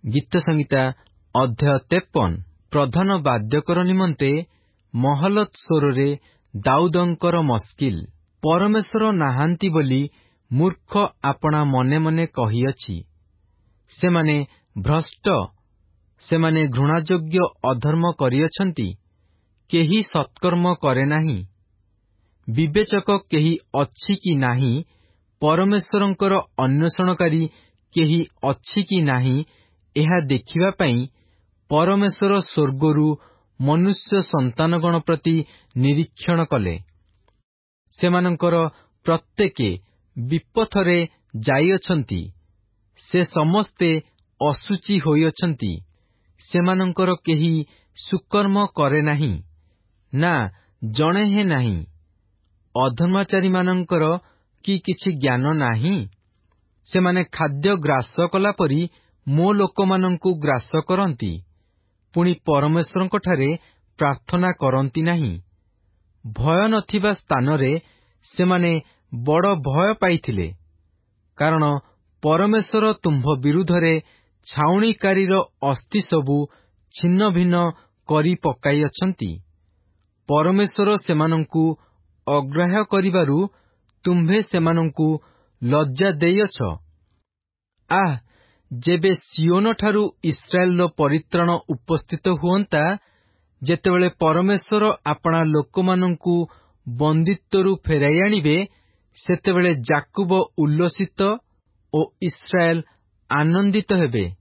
ଗୀତ ସଂହିତା ଅଧ୍ୟାୟ 53। ପ୍ରଧାନ ବାଦ୍ୟକର ନିମନ୍ତେ ମହଲତ ସ୍ୱରରେ ଦାଉଦଙ୍କର ମସ୍କିଲ। ପରମେଶ୍ୱର ନାହାନ୍ତି ବୋଲି ମୂର୍ଖ ଆପଣା ମନେ ମନେ କହିଅଛି। ସେମାନେ ଭ୍ରଷ୍ଟ, ସେମାନେ ଘୃଣାଯୋଗ୍ୟ ଅଧର୍ମ କରିଅଛନ୍ତି। କେହି ସତ୍କର୍ମ କରେ ନାହିଁ। ବିବେଚକ କେହି ଅଛି କି ନାହିଁ? ପରମେଶ୍ୱରଙ୍କର ଅନ୍ୱେଷଣକାରୀ କେହି ଅଛି କି ନାହିଁ? ଏହା ଦେଖିବା ପାଇଁ ପରମେଶ୍ୱର ସ୍ୱର୍ଗରୁ ମନୁଷ୍ୟ ସନ୍ତାନଗଣ ପ୍ରତି ନିରୀକ୍ଷଣ କଲେ। ସେମାନଙ୍କର ପ୍ରତ୍ୟେକେ ବିପଥରେ ଯାଇଅଛନ୍ତି। ସେ ସମସ୍ତେ ଅଶୁଚି ହୋଇଅଛନ୍ତି। ସେମାନଙ୍କର କେହି ସୁକର୍ମ କରେ ନାହିଁ, ନା ଜଣେ ହେ ନାହିଁ। ଅଧର୍ମାଚାରୀମାନଙ୍କର କି କିଛି ଜ୍ଞାନ ନାହିଁ? ସେମାନେ ଖାଦ୍ୟ ଗ୍ରାସ କଲା ପରି ମୋ ଲୋକମାନଙ୍କୁ ଗ୍ରାସ କରନ୍ତି, ପୁଣି ପରମେଶ୍ୱରଙ୍କଠାରେ ପ୍ରାର୍ଥନା କରନ୍ତି ନାହିଁ। ଭୟ ନଥିବା ସ୍ଥାନରେ ସେମାନେ ବଡ଼ ଭୟ ପାଇଥିଲେ, କାରଣ ପରମେଶ୍ୱର ତୁମ୍ଭ ବିରୁଦ୍ଧରେ ଛାଉଣିକାରୀର ଅସ୍ଥି ସବୁ ଛିନ୍ନ ଭିନ୍ନ କରି ପକାଇଅଛନ୍ତି। ପରମେଶ୍ୱର ସେମାନଙ୍କୁ ଅଗ୍ରାହ୍ୟ କରିବାରୁ ତୁମ୍ଭେ ସେମାନଙ୍କୁ ଲଜ୍ଜା ଦେଇଅଛ। ଆଃ, ଯେବେ ସିଓନଠାରୁ ଇସ୍ରାଏଲର ପରିତ୍ରାଣ ଉପସ୍ଥିତ ହୁଅନ୍ତା, ଯେତେବେଳେ ପରମେଶ୍ୱର ଆପଣା ଲୋକମାନଙ୍କୁ ବନ୍ଦିତ୍ୱରୁ ଫେରାଇ ଆଣିବେ, ସେତେବେଳେ ଯାକୁବ ଉଲ୍ଲସିତ ଓ ଇସ୍ରାଏଲ ଆନନ୍ଦିତ ହେବେ।